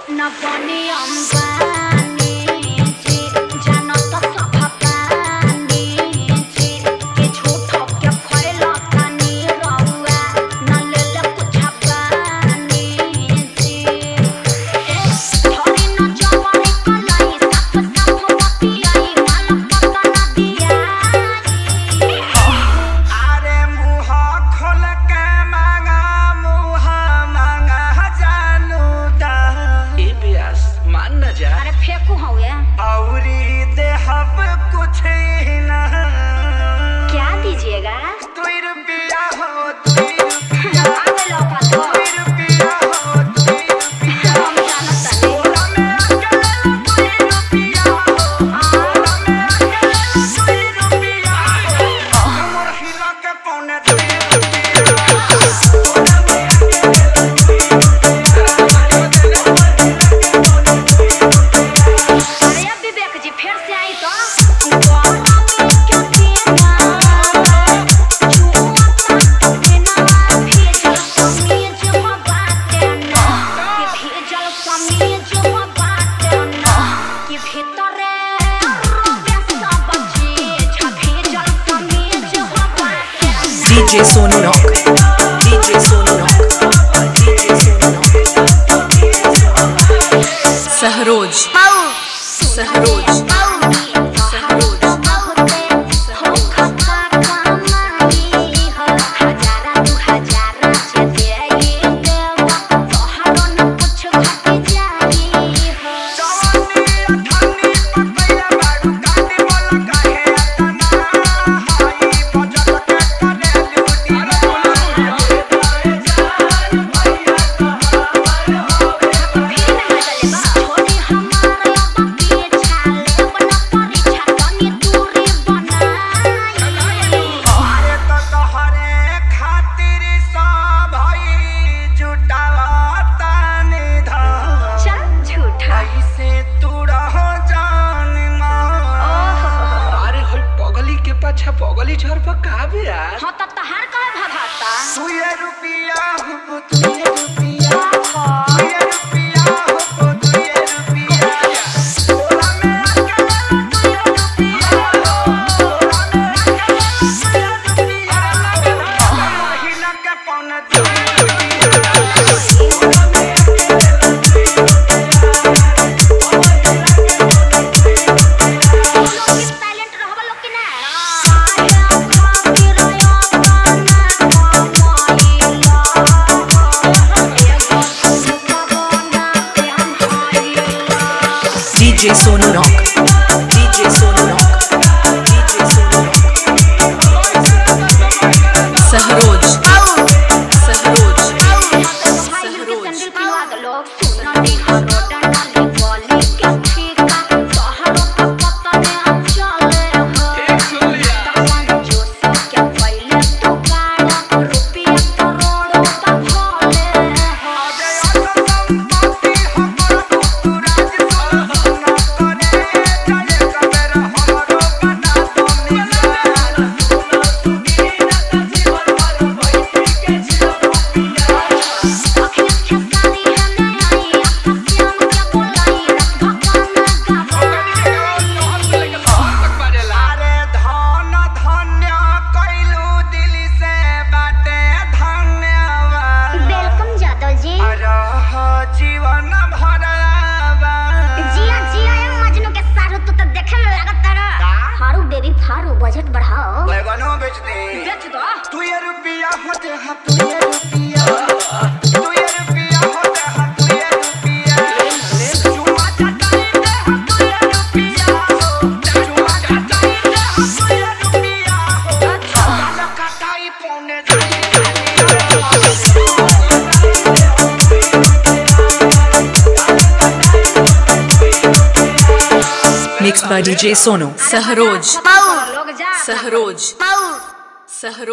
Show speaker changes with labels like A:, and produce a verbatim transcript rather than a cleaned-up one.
A: न बने अंबानी जी जानो तो सब पानी जी के झूठ के फैला कानी रहुआ न ले ले कुछ पानी जी थोड़ी न जवानी कलाई साफ साफ बतियाई माल पता न दिया
B: अरे मुँह खोल के मांगा मुँह मांगा जानू दा ए बियास मान न जा
A: अरे फेंकू हूँ ये
B: औरी देहब कुछ ही ना
A: क्या दीजिएगा
B: दुई रुपया हो दुई रुपया
A: आगे लौका दो
B: दुई रुपया हो दुई रुपया
A: हम जानत तानी
B: ओला में अकेला दुई रुपया हो ओला में अकेला दुई रुपया हो हमर हिला के पौने दुई रुपया ओला में अकेला दुई
A: अरे अब विवेक जी फिर से आई तो
C: D J Sonu Rock, D J Sonu Rock, D J Sonu Rock. Sahroj, Sahroj, Sahroj.
B: अच्छा पगली झर पर का बिया
A: हाँ तब तहार का भभाता
B: दुए रुपया हो दुए रुपया दुए रुपया हो दुए रुपया ओला में अकेला दुए रुपया ओला में अकेला दुए रुपया महिला के पौने दुए रुपया ओला में अकेला दुए रुपया
A: साइलेंट रहबा लोग कि ना
C: D J Sonu Rock, D J Sonu Rock, D J Sonu Rock. Sahroj, Sahroj, Sahroj. जीवन
A: जिया जिया ए मजनू के सारू तू तो देखे में लागत तारा हारू बेबी फारू बजट बढ़ाओ
B: बैगनो बेच दे
A: बेच दो
B: दुए रुपया होते हैं दुए रुपया दुए रुपया होते हैं दुए रुपया चुमा चटाई दे हम दुए रुपया चुमा चटाई दे हम दुए रुपया अच्छा कटाई पौने
C: Mixed by D J Sonu. Sahroj,
A: लोग जा
C: Sahroj, Sahroj.